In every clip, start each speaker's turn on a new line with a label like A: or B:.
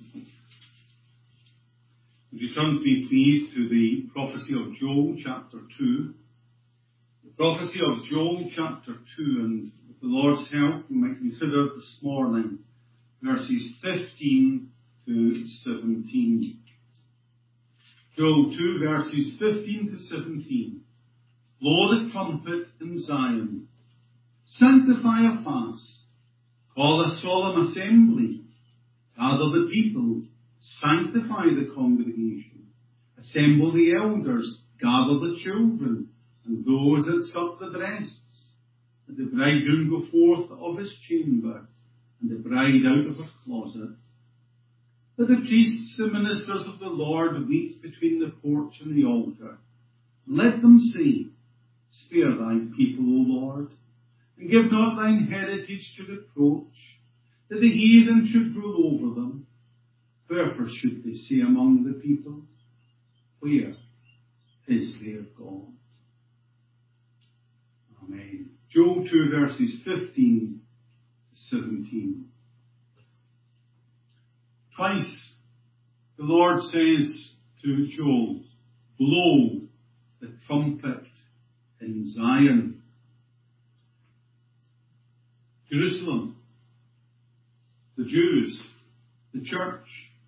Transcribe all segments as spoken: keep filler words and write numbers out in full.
A: Would you turn to me, please, to the prophecy of Joel, chapter two. The prophecy of Joel, chapter two, and with the Lord's help, we might consider this morning verses fifteen to seventeen. Joel two, verses fifteen to seventeen. Blow the trumpet in Zion. Sanctify a fast. Call a solemn assembly. Gather the people. Sanctify the congregation. Assemble the elders. Gather the children and those that suck the breasts. Let the bridegroom go forth of his chamber and the bride out of her closet. Let the priests and ministers of the Lord weep between the porch and the altar. And let them say, Spare thy people, O Lord, and give not thine heritage to reproach, that the heathen should rule over them. Wherefore should they say among the people, Where is their God? Amen. Joel two, verses fifteen to seventeen. Twice the Lord says to Joel, Blow the trumpet in Zion. Jerusalem, the Jews, the church,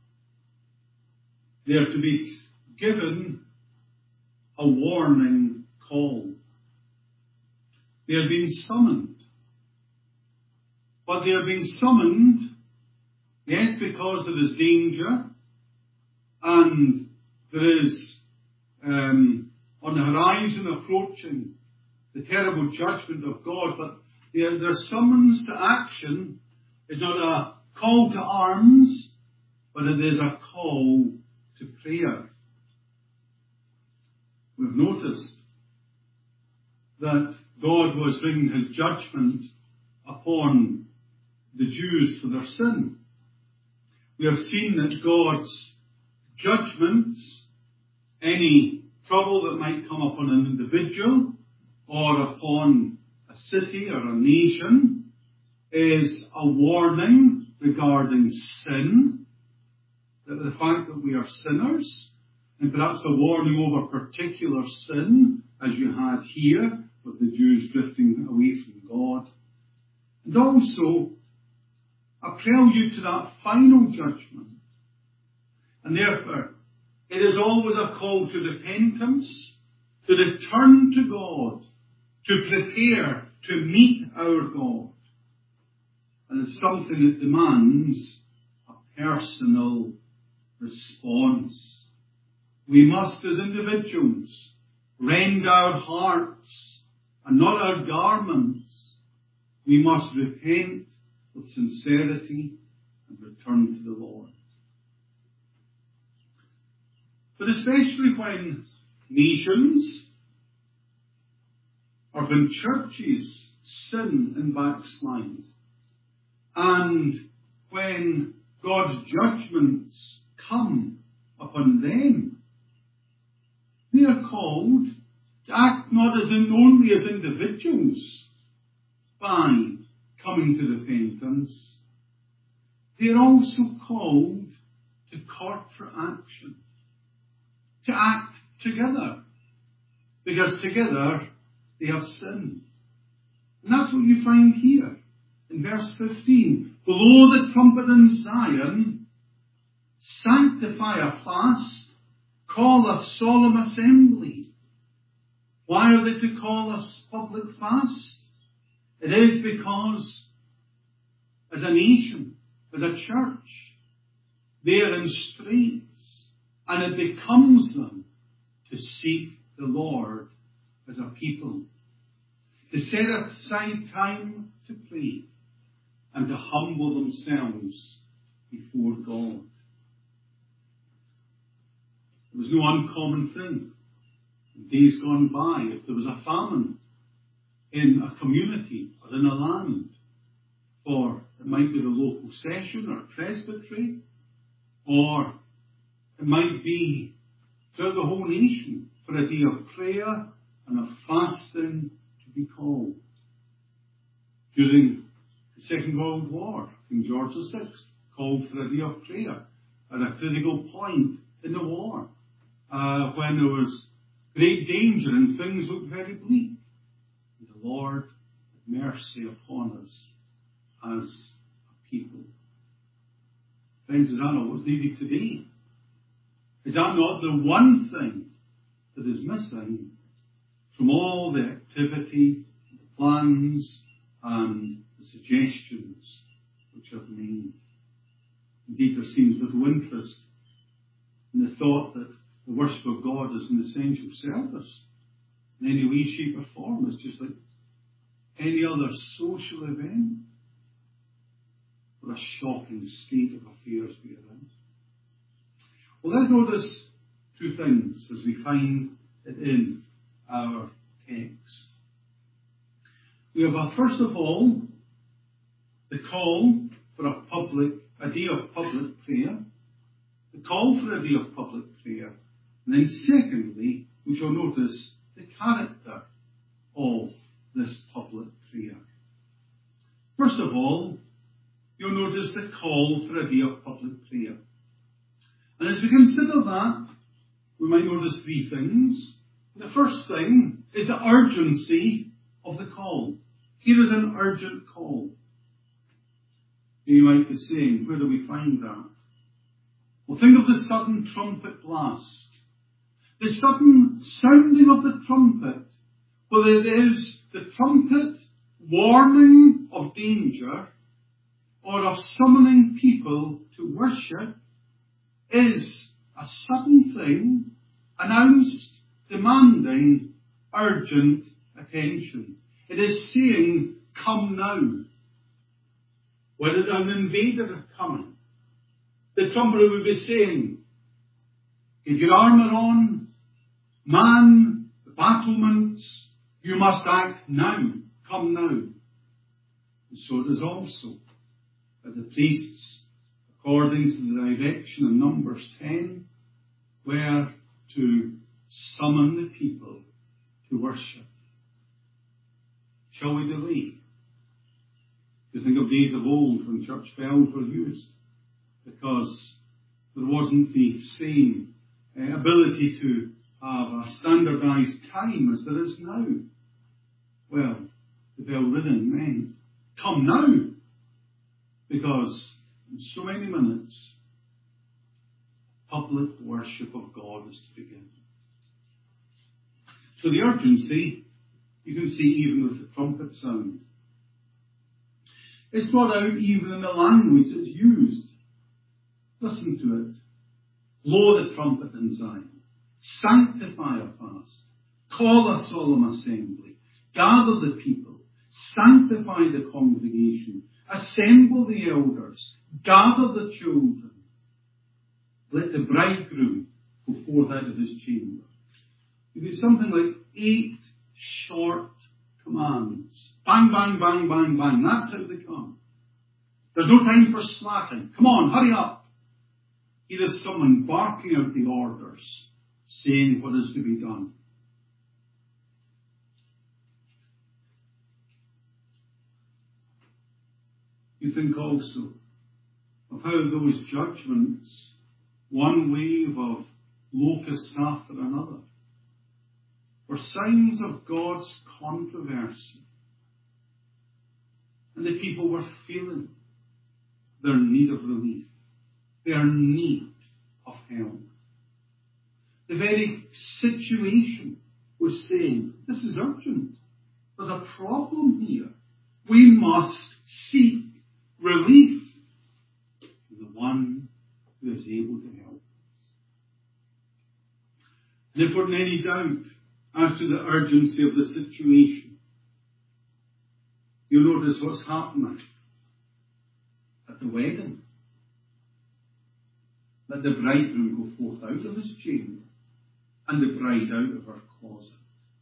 A: they are to be given a warning call. They are being summoned. But they are being summoned, yes, because there is danger and there is um, on the horizon approaching the terrible judgment of God, but their, their summons to action is not a call to arms, but it is a call to prayer. We've noticed that God was bringing his judgment upon the Jews for their sin. We have seen that God's judgments, any trouble that might come upon an individual or upon a city or a nation, is a warning regarding sin, that the fact that we are sinners, and perhaps a warning over particular sin, as you had here with the Jews drifting away from God, and also a prelude to that final judgment. And therefore, it is always a call to repentance, to return to God, to prepare to meet our God. And it's something that demands a personal response. We must, as individuals, rend our hearts and not our garments. We must repent with sincerity and return to the Lord. But especially when nations or when churches sin and backslide, and when God's judgments come upon them, they are called to act not as in, only as individuals by coming to repentance. They are also called to corporate action, to act together, because together they have sinned. And that's what you find here in verse fifteen. Blow the trumpet in Zion, sanctify a fast, call a solemn assembly. Why are they to call a public fast? It is because as a nation, as a church, they are in straits, and it becomes them to seek the Lord as a people, to set aside time to pray and to humble themselves before God. It was no uncommon thing in days gone by, if there was a famine in a community or in a land, or it might be the local session or presbytery, or it might be throughout the whole nation for a day of prayer and of fasting to be called. During the Second World War, King George the Sixth called for a day of prayer at a critical point in the war, uh, when there was great danger and things looked very bleak. And the Lord had mercy upon us as a people. Friends, is that not what's needed today? Is that not the one thing that is missing from all the activity, the plans, and the suggestions which have made? Indeed, there seems little interest in the thought that the worship of God is an essential service in any way, shape or form. It's just like any other social event. What a shocking state of affairs we are in. Well, let's notice two things as we find it in our text. We have, a, first of all, the call for a public, a day of public prayer. The call for a day of public prayer. And then secondly, we shall notice the character of this public prayer. First of all, you'll notice the call for a day of public prayer. And as we consider that, we might notice three things. The first thing is the urgency of the call. Here is an urgent call. You might be saying, where do we find that? Well, think of the sudden trumpet blast. The sudden sounding of the trumpet, whether it is the trumpet warning of danger or of summoning people to worship, is a sudden thing announced, demanding urgent attention. It is saying, come now. Whether an invader is coming, the trumpeter will be saying, get your armour on, man the battlements, you must act now, come now. And so it is also, as the priests, according to the direction in Numbers ten, were to summon the people to worship. Shall we delay? You think of days of old when church bells were used, because there wasn't the same uh, ability to have a standardised time as there is now. Well, the bell ringing meant, come now, because in so many minutes, public worship of God is to begin. So the urgency, you can see even with the trumpet sound. It's brought out even in the language that's used. Listen to it. Blow the trumpet in Zion. Sanctify a fast. Call a solemn assembly. Gather the people. Sanctify the congregation. Assemble the elders. Gather the children. Let the bridegroom go forth out of his chamber. It is something like eight short commands. Bang, bang, bang, bang, bang. That's how they come. There's no time for slacking. Come on, hurry up. Here is someone barking out the orders, saying what is to be done. You think also of how those judgments, one wave of locusts after another, were signs of God's controversy. And the people were feeling their need of relief, their need of help. The very situation was saying, this is urgent. There's a problem here. We must seek relief from the one who is able to help us. And if we're in any doubt as to the urgency of the situation, you'll notice what's happening at the wedding. Let the bridegroom go forth out of his chamber and the bride out of her closet.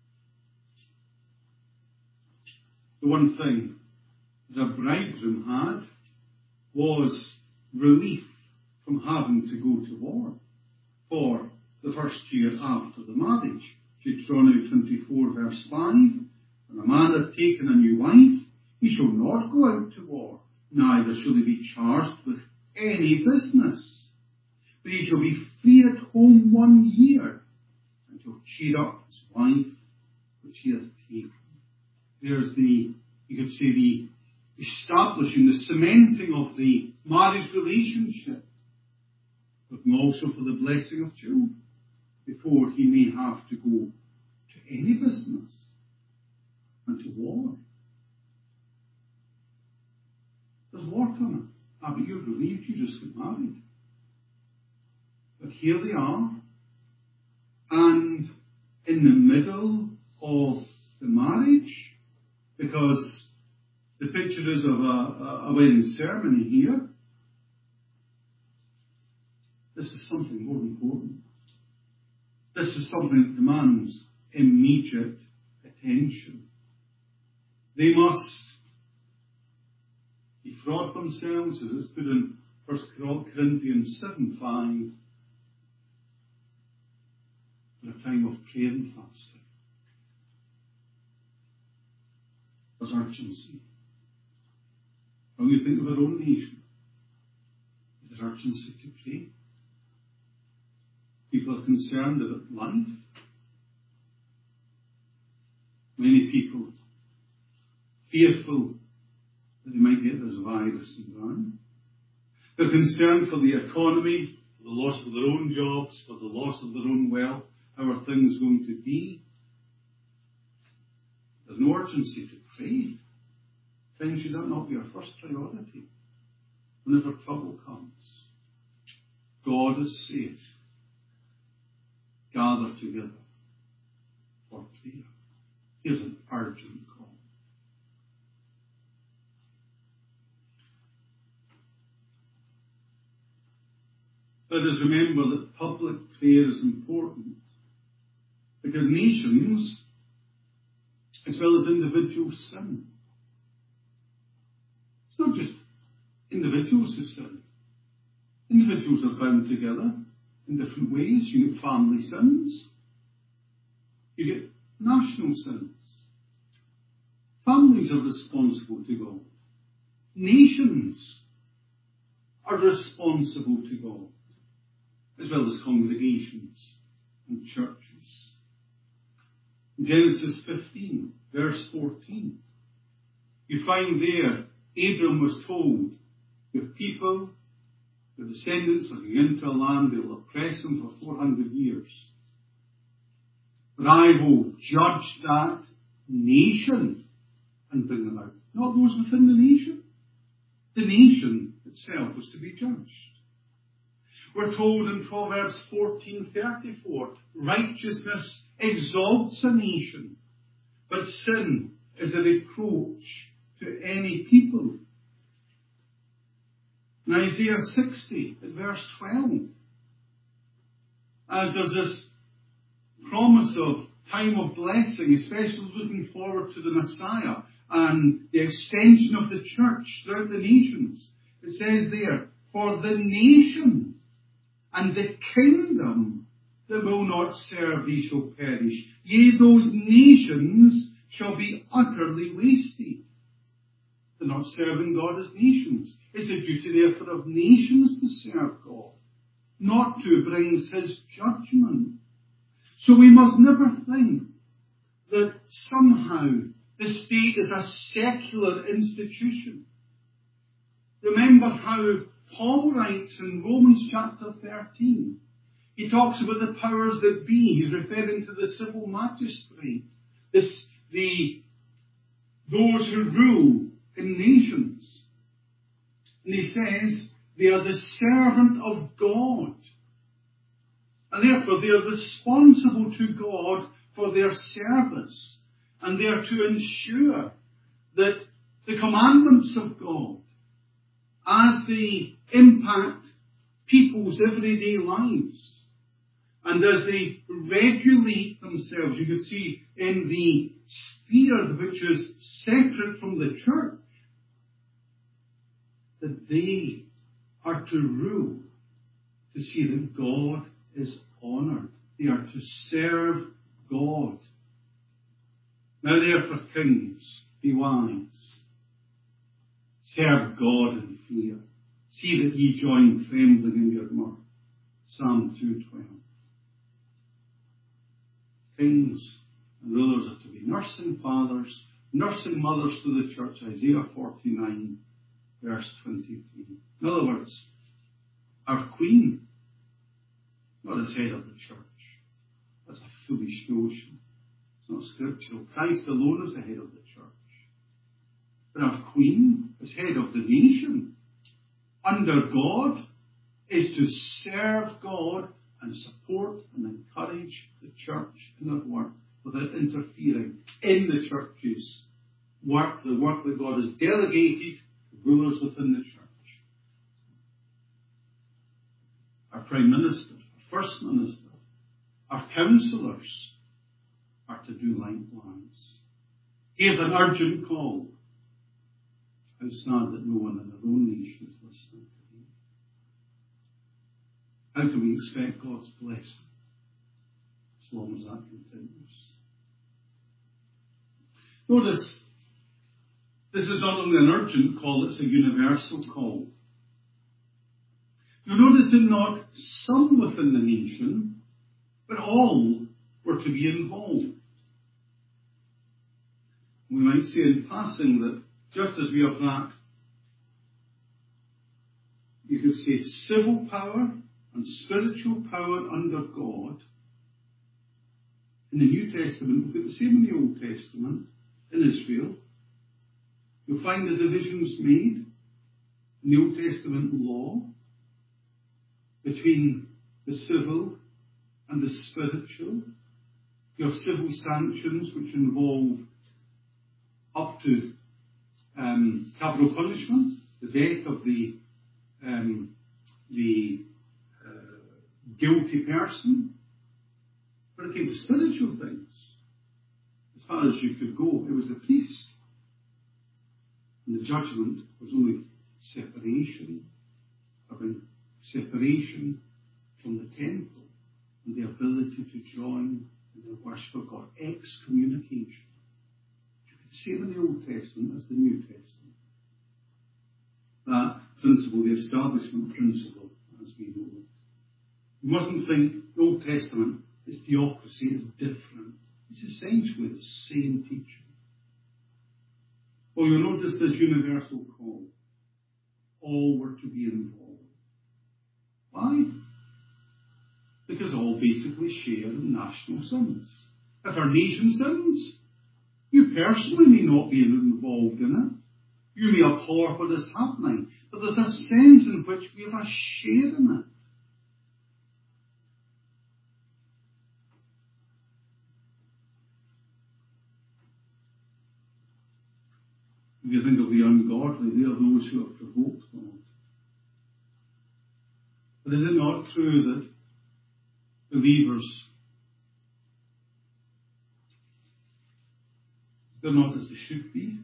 A: The one thing the bridegroom had was relief from having to go to war for the first year after the marriage. Deuteronomy twenty-four verse five, when a man hath taken a new wife, he shall not go out to war, neither shall he be charged with any business. but he shall be free at home one year, and shall cheer up his wife, which he hath taken. There's the, you could say, the establishing, the cementing of the marriage relationship, looking also for the blessing of children, before he may have to go to any business and to war. There's war on it. Ah, but you're relieved you just got married. But here they are, and in the middle of the marriage, because the picture is of a, a wedding ceremony here, this is something more important. This is something that demands immediate attention. They must defraud themselves, as it's put in First Corinthians seven five, for a time of prayer and fasting. There's urgency. When we think of our own nation, is there urgency to pray? People are concerned about life. Many people fearful that they might get this virus and die. They're concerned for the economy, for the loss of their own jobs, for the loss of their own wealth. How are things going to be? There's no urgency to pray. Friends, should that not be our first priority? Whenever trouble comes, God is safe. Gather together for prayer. Here's an urgent call. Let us remember that public prayer is important, because nations, as well as individuals, sin. It's not just individuals who sin. Individuals are bound together in different ways. You get family sins. You get national sins. Families are responsible to God. Nations are responsible to God, as well as congregations and churches. In Genesis fifteen, verse fourteen, you find there, Abram was told, your people, the descendants are going into a land, they will oppress them for four hundred years. But I will judge that nation and bring them out. Not those within the nation. The nation itself was to be judged. We're told in Proverbs fourteen thirty-four, righteousness exalts a nation, but sin is a reproach to any people. In Isaiah sixty, at verse twelve, as there's this promise of time of blessing, especially looking forward to the Messiah and the extension of the church throughout the nations, it says there, for the nation and the kingdom that will not serve thee shall perish. Yea, those nations shall be utterly wasted. They're not serving God as nations. It's the duty, therefore, of nations to serve God, not to brings his judgment. So we must never think that somehow the state is a secular institution. Remember how Paul writes in Romans chapter thirteen. He talks about the powers that be. He's referring to the civil magistrate, this, the, those who rule in nations. And he says they are the servant of God. And therefore they are responsible to God for their service. And they are to ensure that the commandments of God, as they impact people's everyday lives, and as they regulate themselves, you could see in the sphere which is separate from the church, that they are to rule, to see that God is honoured. They are to serve God. Now therefore, kings, be wise. Serve God in fear. See that ye join trembling in your mirth. Psalm two twelve. Kings and rulers are to be nursing fathers, nursing mothers to the church, Isaiah forty-nine, verse twenty-three. In other words, our Queen, not as head of the church. That's a foolish notion. It's not scriptural. Christ alone is the head of the church. But our Queen, as head of the nation, under God, is to serve God and support and encourage the church in their work without interfering in the church's work, the work that God has delegated to rulers within the church. Our Prime Minister, our First Minister, our councillors are to do likewise. Here's an urgent call. How sad that no one in our own nation is listening to me. How can we expect God's blessing as long as that continues? Notice, this is not only an urgent call, it's a universal call. You notice that not some within the nation, but all were to be involved. We might say in passing that just as we have that, you could say civil power and spiritual power under God, in the New Testament, we've got the same in the Old Testament, in Israel. You'll find the divisions made in the Old Testament law between the civil and the spiritual. You have civil sanctions which involve up to um, capital punishment, the death of the um, the uh, guilty person. But it came to spiritual things. As far as you could go, it was the priest. And the judgment was only separation, having separation from the temple and the ability to join in the worship of God. Excommunication. Same in the Old Testament as the New Testament. That principle, the establishment principle, as we know it. You mustn't think the Old Testament is theocracy, is different. It's essentially the same teaching. Well, you'll notice this universal call. All were to be involved. Why? Because all basically share in national sins. If our nation sins, you personally may not be involved in it. You may abhor what is happening. But there's a sense in which we have a share in it. If you think of the ungodly, they are those who have provoked God. But is it not true that believers, they're not as they should be?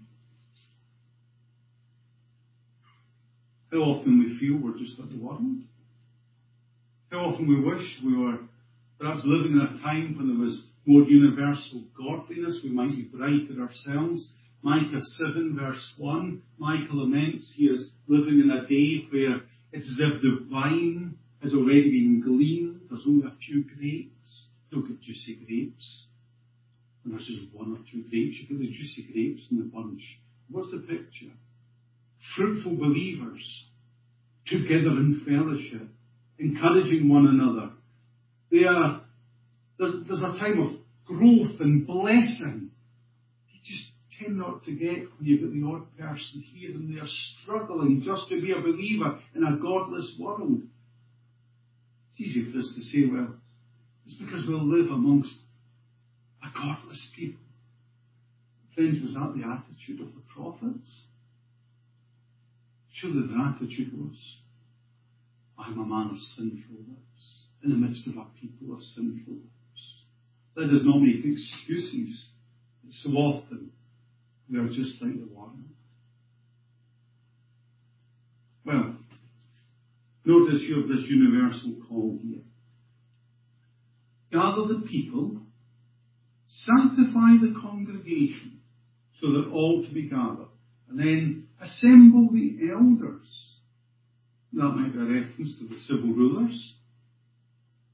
A: How often we feel we're just like the world? How often we wish we were perhaps living in a time when there was more universal godliness, we might be brighter ourselves. Micah seven verse one, Michael laments he is living in a day where it's as if the vine has already been gleaned, there's only a few grapes. Don't get juicy grapes. And there's just one or two grapes. You get the juicy grapes in the bunch. What's the picture? Fruitful believers together in fellowship, encouraging one another. They are, there's, there's a time of growth and blessing. You just tend not to get when you've got the odd person here and they're struggling just to be a believer in a godless world. It's easy for us to say, well, it's because we'll live amongst a godless people. Friends, was that the attitude of the prophets? Surely their attitude was, I'm a man of sinful lips, in the midst of a people of sinful lips. That does not make excuses. But so often, we are just like the world. Well, notice you have this universal call here. Gather the people, sanctify the congregation, so that all to be gathered, and then assemble the elders. That might be a reference to the civil rulers,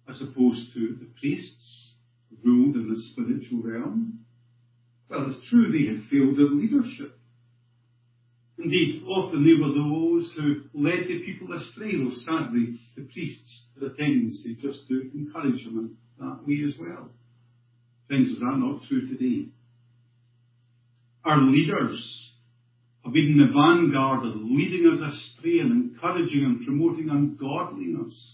A: as opposed to the priests who ruled in the spiritual realm? Well, it's true they had failed in leadership. Indeed, often they were those who led the people astray, though sadly the priests had a tendency just to encourage them in that way as well. Friends, is that not true today? Our leaders have been in the vanguard of leading us astray and encouraging and promoting ungodliness.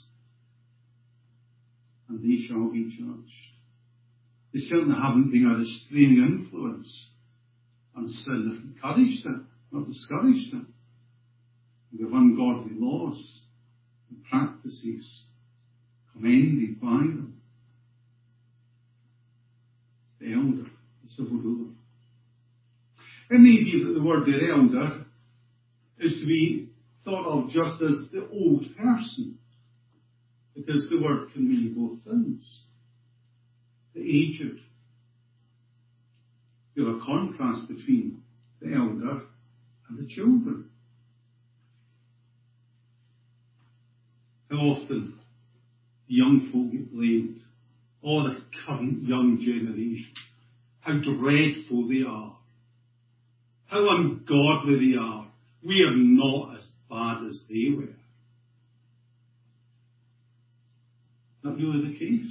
A: And they shall be judged. They certainly haven't been a restraining influence on sin. They've encouraged it, not discouraged it. We have ungodly laws and practices commended by them. The elder, the civil ruler. It may be that the word there, elder, is to be thought of just as the old person, because the word can mean both things. The aged. You have a contrast between the elder and the children. How often the young folk get blamed, or the current young generation, how dreadful they are, how ungodly they are. We are not as bad as they were. Is that really the case?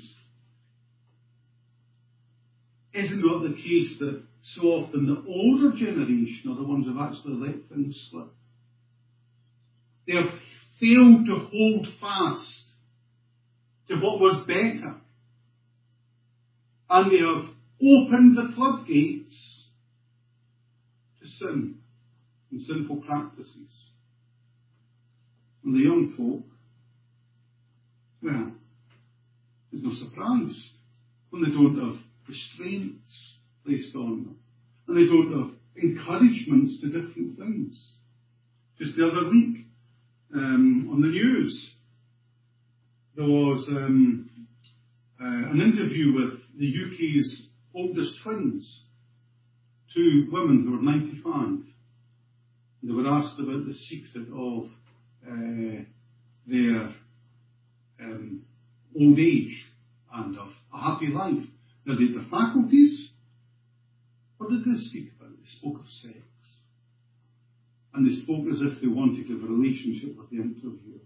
A: Is it not the case that so often the older generation are the ones who have actually let things slip? They have failed to hold fast to what was better. And they have opened the floodgates to sin and sinful practices. And the young folk, well, there's no surprise when they don't have restraints placed on them. And they don't have encouragements to different things. Just the other week, um, on the news, there was um, uh, an interview with the U K's oldest twins, two women who were ninety-five. They were asked about the secret of uh, their um, old age and of a happy life. Now, did the faculties? What did they speak about? They spoke of sex. And they spoke as if they wanted to have a relationship with the interviewer.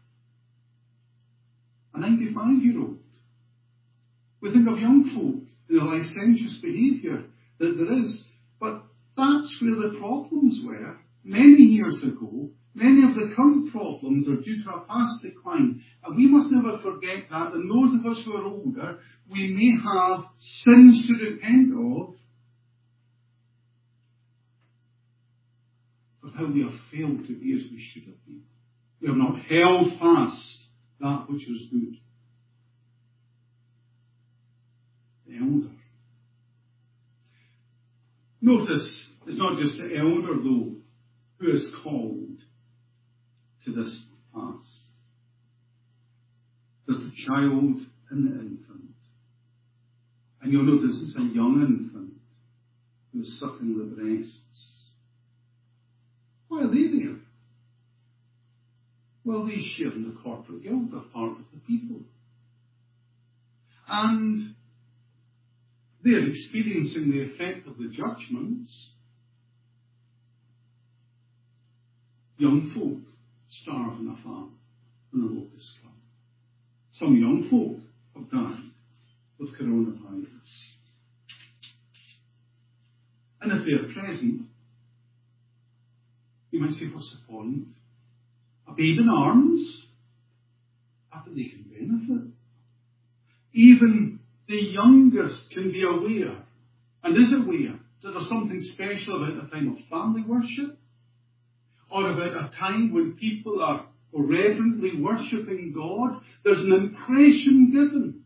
A: A ninety-five-year-old. We think of young folk in a licentious behaviour that there is. But that's where the problems were many years ago. Many of the current problems are due to a past decline. And we must never forget that. And those of us who are older, we may have sins to repent of for how we have failed to be as we should have been. We have not held fast that which is good. The elder. Notice, it's not just the elder, though, who is called to this task. There's the child and the infant. And you'll notice it's a young infant who is sucking the breasts. Why are they there? Well, they share in the corporate guilt. They're part of the people. And they're experiencing the effect of the judgments. Young folk starve in a farm when the locusts come. Some young folk have died with coronavirus. And if they're present, you might say, what's the point? A babe in arms? I think they can benefit. Even the youngest can be aware, and is aware, that there's something special about the time of family worship, or about a time when people are reverently worshipping God. There's an impression given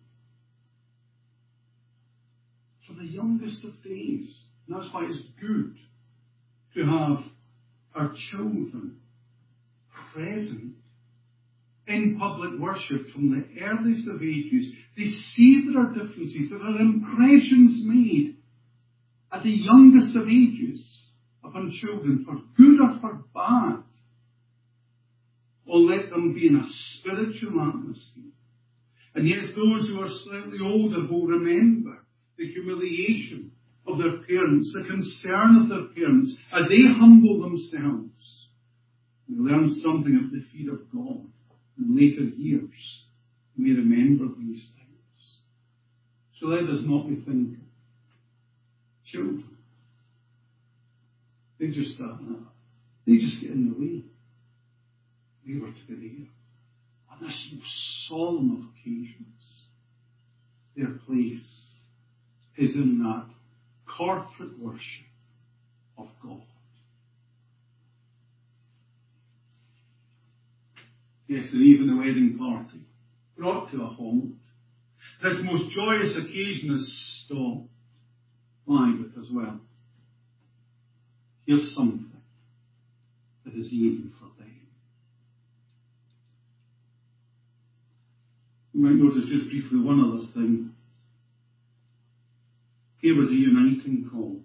A: for the youngest of days. And that's why it's good to have our children present in public worship from the earliest of ages. They see there are differences, there are impressions made at the youngest of ages upon children, for good or for bad. Or let them be in a spiritual atmosphere. And yes, those who are slightly older will remember the humiliation of their parents, the concern of their parents, as they humble themselves. They learn something of the fear of God. In later years, we remember these things. So let us not be thinking, children, they just, uh, they just get in the way. We were to be there. On this most solemn of occasions, their place is in that corporate worship of God. Yes, and even the wedding party brought to a halt. This most joyous occasion is stopped. Why? Because, well, here's something that is even for them. You might notice just briefly one other thing. Here was a uniting call.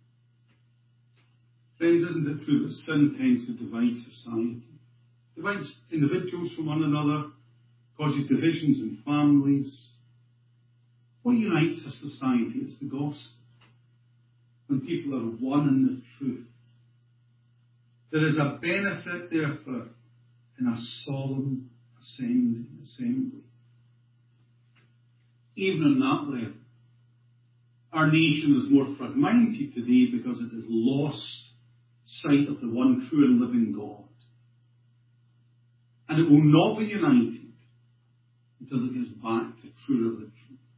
A: Friends, isn't it true that sin tends to divide society? Divides individuals from one another, causes divisions in families. What unites a society is the gospel. When people are one in the truth. There is a benefit, therefore, in a solemn assembly. assembly. Even on that level, our nation is more fragmented today because it has lost sight of the one true and living God. And it will not be united until it gets back to true religion.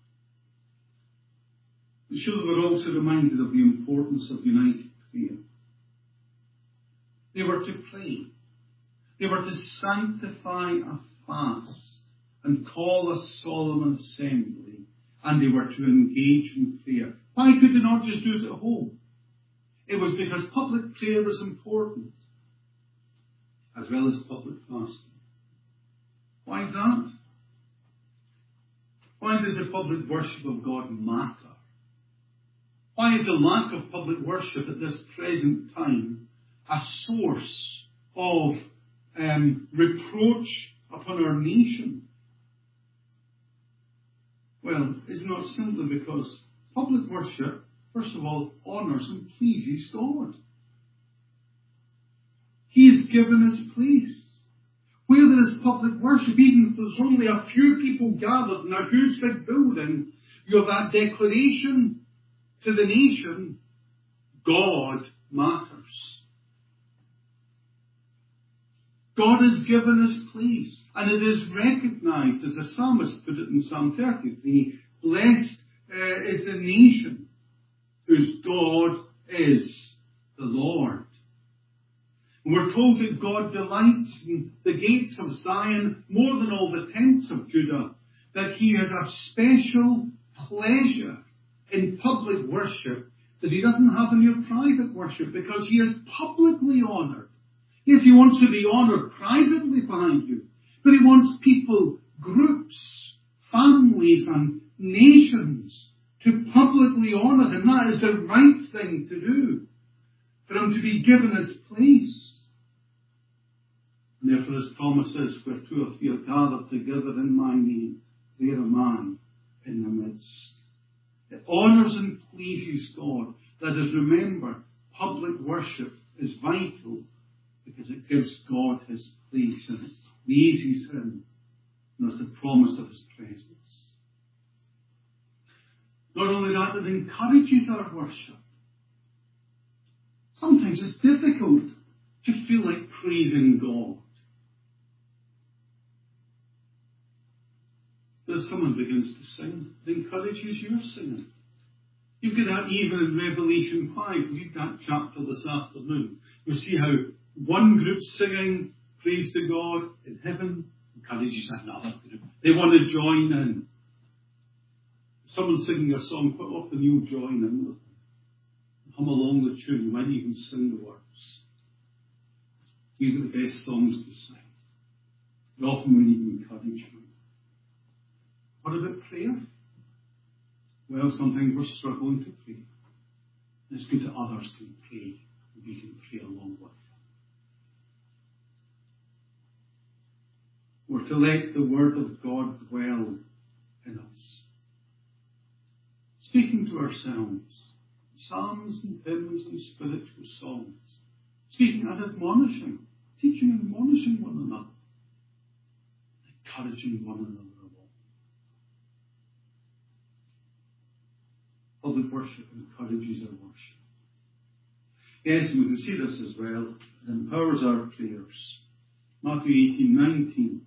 A: The children were also reminded of the importance of united prayer. They were to pray. They were to sanctify a fast and call a solemn assembly. And they were to engage in prayer. Why could they not just do it at home? It was because public prayer was important, as well as public fasting. Why is that? Why does the public worship of God matter? Why is the lack of public worship at this present time a source of um, reproach upon our nation? Well, it's not simply because public worship, first of all, honours and pleases God. He has given us place. Where there is public worship, even if there's only a few people gathered in a huge big building, you have that declaration to the nation, God matters. God has given us place, and it is recognised, as the psalmist put it in Psalm thirty-three, blessed uh, is the nation whose God is the Lord. And we're told that God delights in the gates of Zion more than all the tents of Judah, that he has a special pleasure in public worship that he doesn't have in your private worship, because he is publicly honoured. Yes, he wants to be honoured privately by you, but he wants people, groups, families and nations to publicly honour him. That is the right thing to do, for him to be given his place. And therefore his promise is, where two or three are gathered together in my name, there am I in the midst. It honours and pleases God. Let us remember, public worship is vital because it gives God his place and it pleases him. And there's the promise of his presence. Not only that, it encourages our worship. Sometimes it's difficult to feel like praising God. But if someone begins to sing, it encourages your singing. You get that even in Revelation five. Read that chapter this afternoon. You'll see how one group singing praise to God in heaven encourages another group. They want to join in. If someone's singing a song, quite often you'll join in with them. Hum along the tune. You might even sing the words. You get the best songs to sing. And often we need encouragement. What about prayer? Well, sometimes we're struggling to pray. It's good that others can pray, and we can pray along with them. We're to let the word of God dwell in us. Speaking to ourselves, psalms and hymns and spiritual songs. Speaking and admonishing, teaching and admonishing one another, encouraging one another. Public worship encourages our worship. Yes, and we can see this as well. It empowers our prayers. Matthew eighteen nineteen.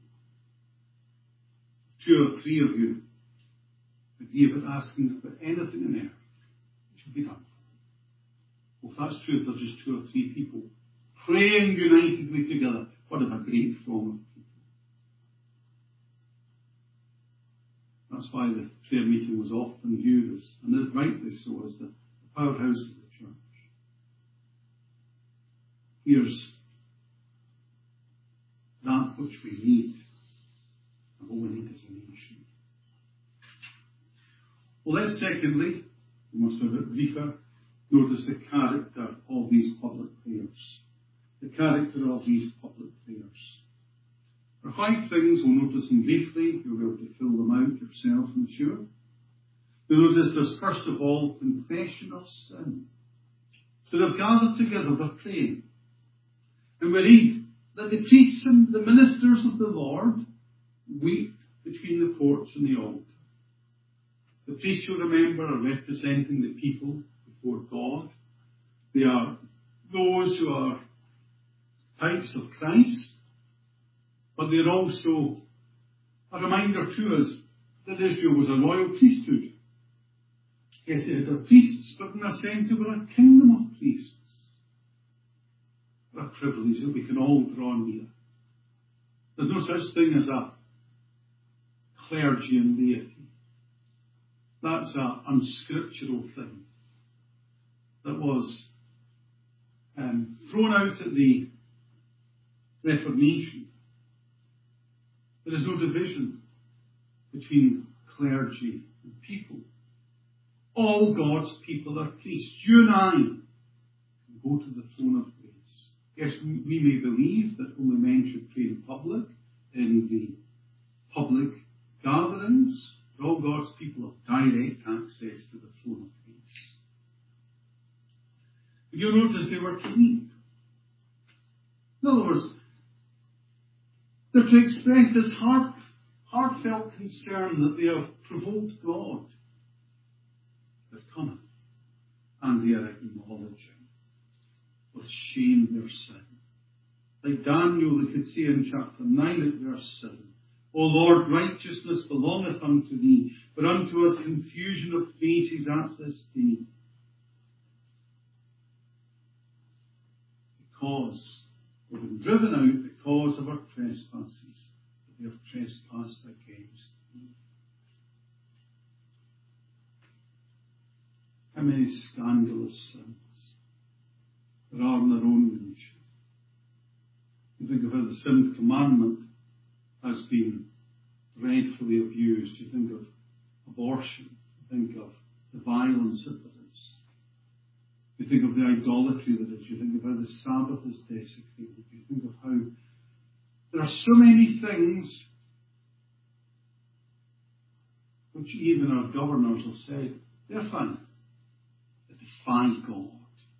A: Two or three of you agree about asking about anything on earth, it shall be done. Well, if that's true, if there's just two or three people praying unitedly together, what a great throng of people. That's why the prayer meeting was often viewed as, and rightly so, as the powerhouse of the church. Here's that which we need, and what we need as a nation. Well, let's secondly, we must have it briefer, notice the character of these public prayers. The character of these public prayers. There are five things, we'll notice them briefly. You'll be able to fill them out yourself, I'm sure. You'll notice there's first of all confession of sin. So they've gathered together, they're praying. And we read that the priests and the ministers of the Lord weep between the porch and the altar. The priests, you'll remember, are representing the people before God. They are those who are types of Christ. But they're also a reminder to us that Israel was a royal priesthood. Yes, they had their priests, but in a sense they were a kingdom of priests. What a privilege that we can all draw near. There's no such thing as a clergy and laity. That's an unscriptural thing that was um, thrown out at the Reformation. There is no division between clergy and people. All God's people are priests. You and I can go to the throne of grace. Yes, we may believe that only men should pray in public, in the public gatherings, but all God's people have direct access to the throne of grace. But you'll notice they were to weep. In other words, they're to express this heart, heartfelt concern that they have provoked God with coming, and they are acknowledging with shame their sin. Like Daniel, they could say in chapter nine at verse seven, O Lord, righteousness belongeth unto thee, but unto us confusion of faces at this day. Because we've been driven out because of our trespasses, that we have trespassed against thee. How many scandalous sins there are in our own nation. You think of how the seventh commandment has been dreadfully abused. You think of abortion. You think of the violence that there is. You think of the idolatry that is. You think of how the Sabbath is desecrated. You think of how there are so many things which even our governors have said, they're fine, that defy God.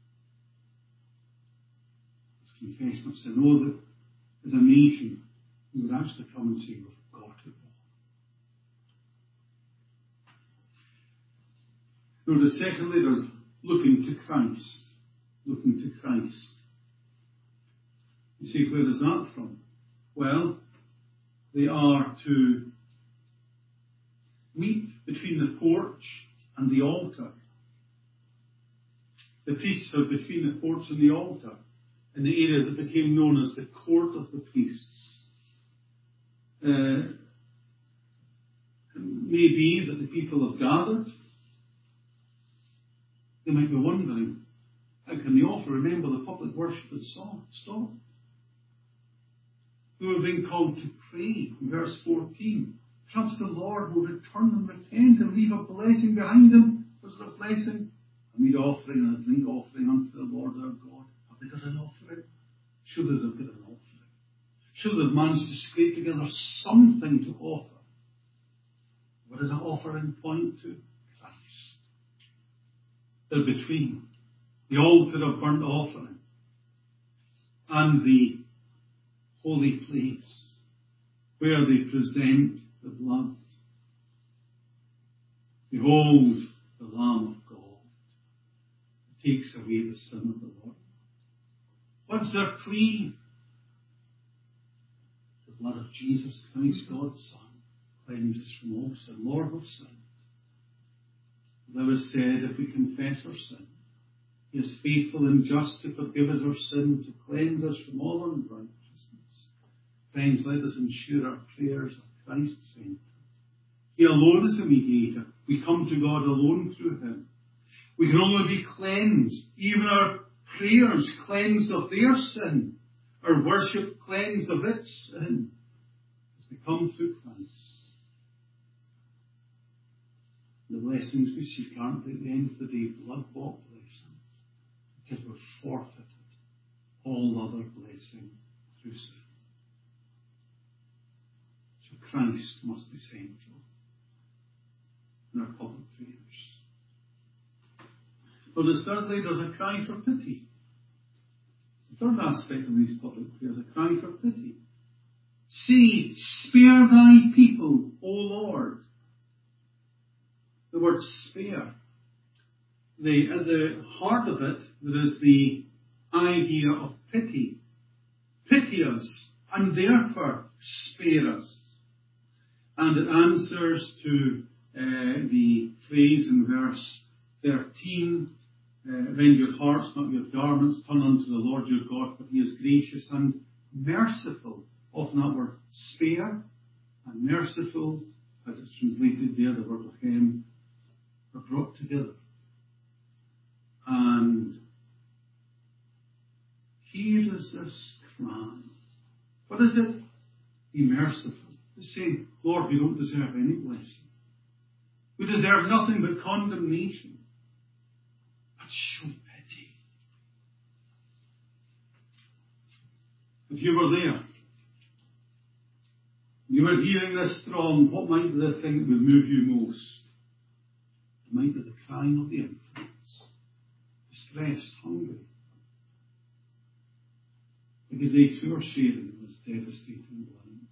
A: As confession of sin, oh, that as a nation, we would actually come and say, we've got it all. Notice, secondly, there's looking to Christ. Looking to Christ. You see, where is that from? Well, they are to weep between the porch and the altar. The priests are between the porch and the altar, in the area that became known as the court of the priests. Uh, it may be that the people have gathered. They might be wondering, how can they offer? Remember, the public worship had stopped. They were being called to pray in verse fourteen. Perhaps the Lord will return and repent and leave a blessing behind him. Was it a blessing? A meat offering and a drink offering unto the Lord our God. Have they got an offering? Surely they've got an offering. Surely they've managed to scrape together something to offer. What What does that offering point to? Christ. The between the altar of burnt offering and the holy place where they present the blood. Behold the Lamb of God who takes away the sin of the world. What's their plea? The blood of Jesus Christ, God's Son, cleanses from all sin. Lord of sin. Lewis said, if we confess our sin, He is faithful and just to forgive us our sin, to cleanse us from all unrighteousness. Friends, let us ensure our prayers are Christ-centered. He alone is a mediator. We come to God alone through Him. We can only be cleansed, even our prayers cleansed of their sin, our worship cleansed of its sin, as we come through Christ. The blessings we seek aren't at the end of the day blood-bought blessings, because we've forfeited all other blessing through sin. So Christ must be central in our public prayers. Notice thirdly, there's a cry for pity. It's the third aspect of these public prayers, a cry for pity. Say, spare thy people, O Lord. The word spare. The, at the heart of it, there is the idea of pity. Pity us, and therefore spare us. And it answers to uh, the phrase in verse thirteen, uh, rend your hearts, not your garments, turn unto the Lord your God, for He is gracious and merciful. Often that word spare and merciful, as it's translated there, the word of Him, are brought together. And here is this cry. What is it? Be merciful. It's saying, Lord, we don't deserve any blessing. We deserve nothing but condemnation. But show pity. If you were there, you were hearing this throng, what might be the thing that would move you most? It might be the crying of the infants, distressed, hungry, because they too are sharing in this devastating blind.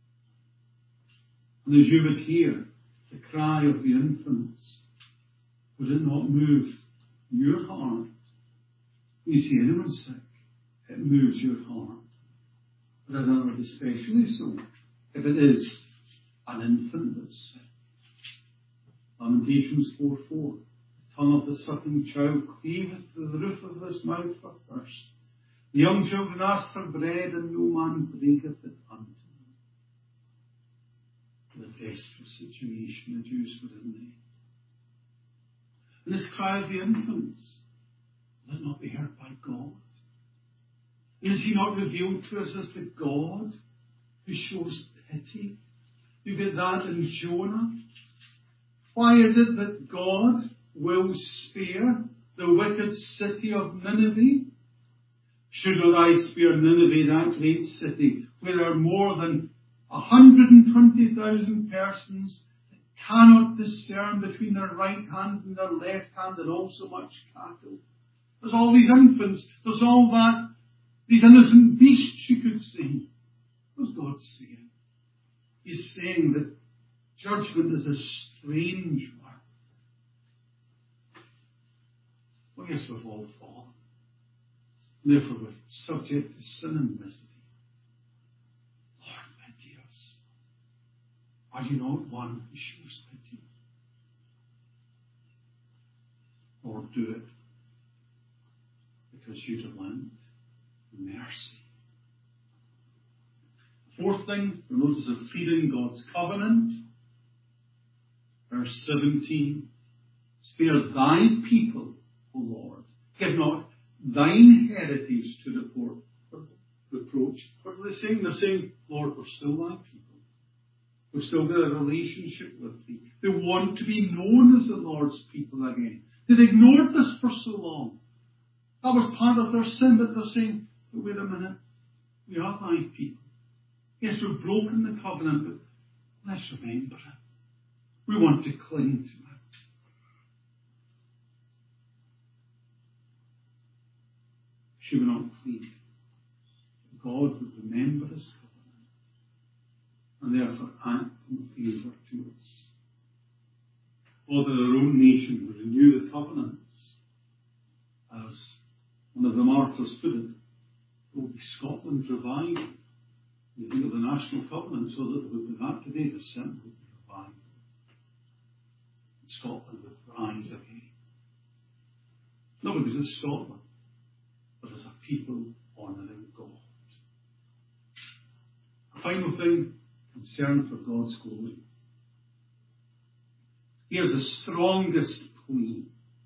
A: And as you would hear the cry of the infants, would it not move your heart? You see anyone sick, it moves your heart. But as I would especially so, if it is an infant that's sick. Lamentations four four. The tongue of the sucking child cleaveth to the roof of his mouth for thirst. The young children ask for bread, and no man breaketh it unto them. The desperate situation the Jews were in there. And this cry of the infants, will it not be heard by God? And is He not revealed to us as the God who shows pity? You get that in Jonah. Why is it that God will spare the wicked city of Nineveh? Should not I spare Nineveh, that great city, where there are more than one hundred twenty thousand persons that cannot discern between their right hand and their left hand, and also much cattle? There's all these infants, there's all that, these innocent beasts, you could say. What's God saying? He's saying that judgment is a strange work. Well, yes, we've all fallen. Therefore, we're subject to sin and misery. Lord, pity us. Are you not one who shows pity? Lord, do it because you delight in mercy. Fourth thing, the notice of pleading God's covenant. Verse seventeen. Spare thy people, O Lord. Give not thine heritage to report, reproach. What are they saying? They're saying, Lord, we're still thy people. We've still got a relationship with thee. They want to be known as the Lord's people again. They've ignored this for so long. That was part of their sin, but they're saying, but wait a minute, we are thy people. Yes, we've broken the covenant, but let's remember it. We want to cling to it. Should we not plead that God would remember his covenant and therefore act in favour to us? Or that our own nation would renew the covenants, as one of the martyrs put it, it will be Scotland's revival. You think of the national covenant, so that there would be that today, the sin would be revived. Scotland would rise again. Not because it's Scotland, but as a people honouring God. A final thing, concern for God's glory. Here's the strongest plea.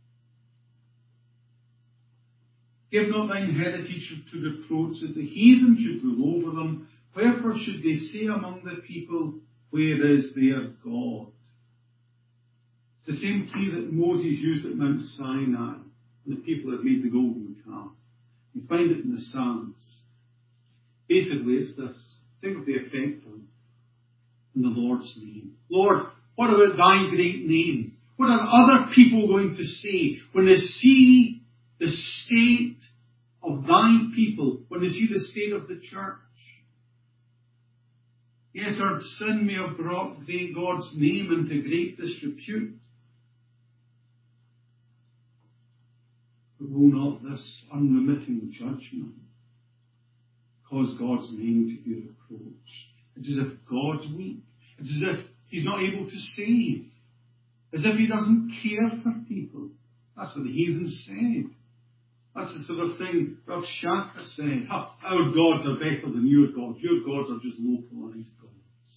A: Give not thine heritage to reproach, that the heathen should rule over them. Wherefore should they say among the people, where is their God? It's the same plea that Moses used at Mount Sinai when the people had made the golden calf. You find it in the Psalms. Basically, it's this. Think of the effect on in the Lord's name. Lord, what about thy great name? What are other people going to say when they see the state of thy people, when they see the state of the church? Yes, our sin may have brought God's name into great disrepute. But will not this unremitting judgment cause God's name to be reproached? It's as if God's weak. It's as if he's not able to save. As if he doesn't care for people. That's what the heathen said. That's the sort of thing Rav Shaka said. Our gods are better than your gods. Your gods are just localized gods.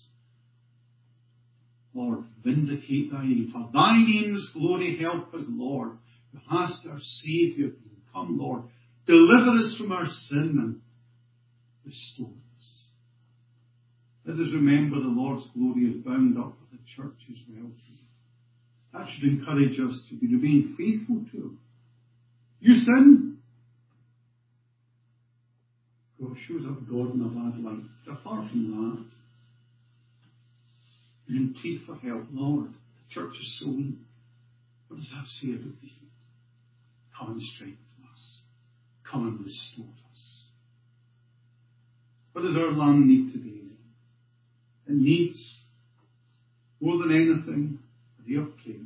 A: Lord, vindicate thy name. For thy name's glory help us, Lord. Who hast our Saviour been. Come, Lord. Deliver us from our sin and restore us. Let us remember the Lord's glory is bound up with the church's welfare. That should encourage us to be remain faithful to him. You sin. God shows up God in a bad light. But apart from that, you can plead for help. Lord, the church is so weak. What does that say about thee? Come and strengthen us. Come and restore us. What does our land need today? It needs, more than anything, a day of prayer.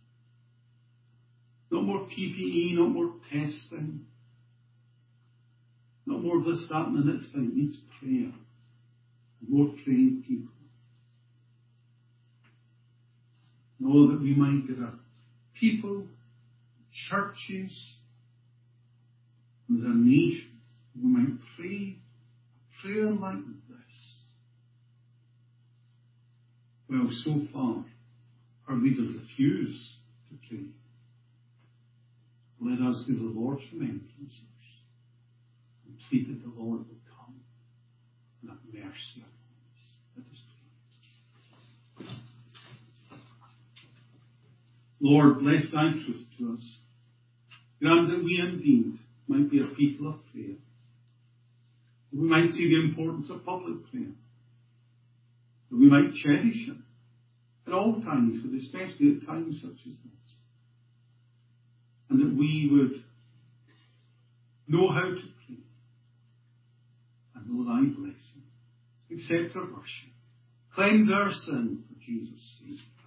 A: No more P P E, no more testing. No more this, that, and the next thing. It needs prayer. More praying people. Know that we might get our people, churches, as a nation, we might pray a prayer like this. Well, so far, our leaders refuse to pray. Let us do the Lord's remembrance and plead that the Lord will come and have mercy upon us. Let us pray. Lord, bless thy truth to us. Grant that we indeed might be a people of prayer. That we might see the importance of public prayer. That we might cherish it at all times, but especially at times such as this. And that we would know how to pray and know thy blessing. Accept our worship. Cleanse our sin for Jesus' sake.